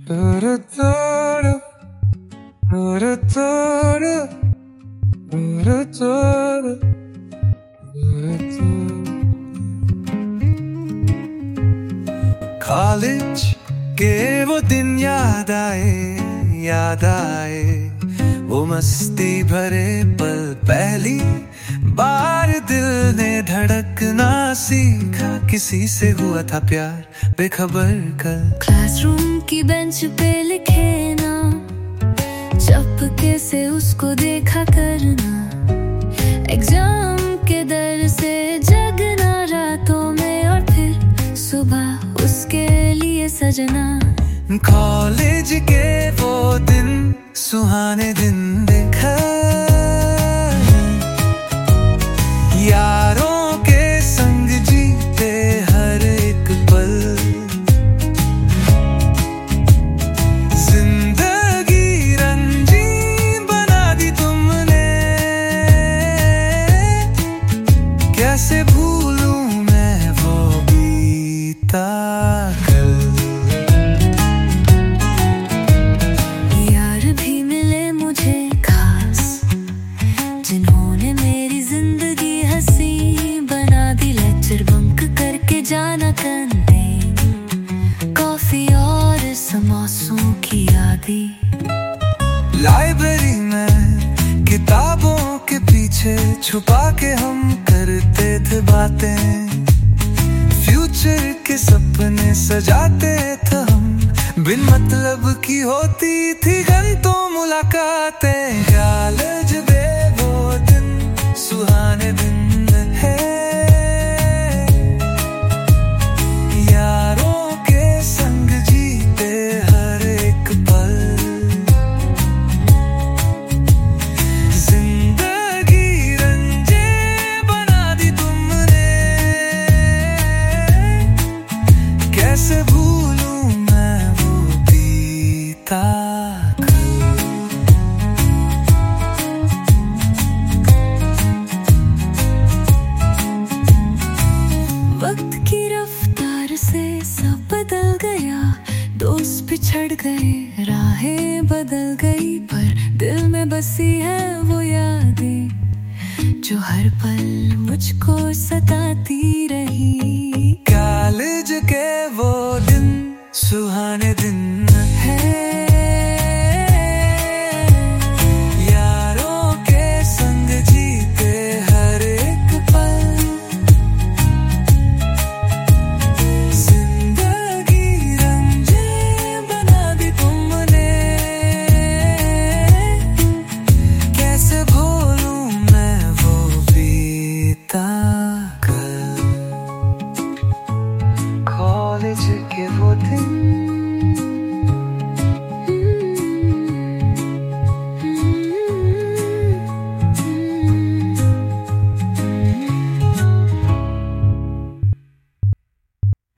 College के वो दिन याद आए वो मस्ती भरे पल, पहली बार दिल ने धड़कना सीखा, किसी से हुआ था प्यार बेखबर कल। क्लासरूम की बेंच पे लिखे ना, चपके से उसको देखा करना, एग्जाम के डर से जगना रातों में और फिर सुबह उसके लिए सजना। कॉलेज के वो दिन सुहाने दिन देखा, यारों के संग जीते हर एक पल, जिंदगी रंगीन बना दी तुमने, कैसे भूलूं मैं वो बीता कल। यार भी मिले मुझे खास, जिन्होंने मेरी जिंदगी हंसी बना दी, लेक्चर बंक करके जाना कैंटीन, कॉफी और समोसों की यादी। लाइब्रेरी में किताबों के पीछे छुपा के हम करते थे बातें, फ्यूचर के सपने सजाते थे हम, बिन मतलब की होती थी घंटों मुलाकातें। कॉलेज दे वो दिन सुहाने दिन है, यारों के संग जीते हर एक पल, जिंदगी रंजे बना दी तुमने, कैसे भूलूं मैं वो बीता कल। वक्त की रफ्तार से सब बदल गया, दोस्त बिछड़ गए, राहें बदल गई, पर दिल में बसी है वो यादें जो हर पल मुझको सताती रही। कॉलेज के वो दिन सुहाने दिन है, यारों के संग जीते हर एक पल, जिंदगी रंजे बना दी तुमने, कैसे भूलूं मैं वो बीता कल। कॉलेज के वो दिन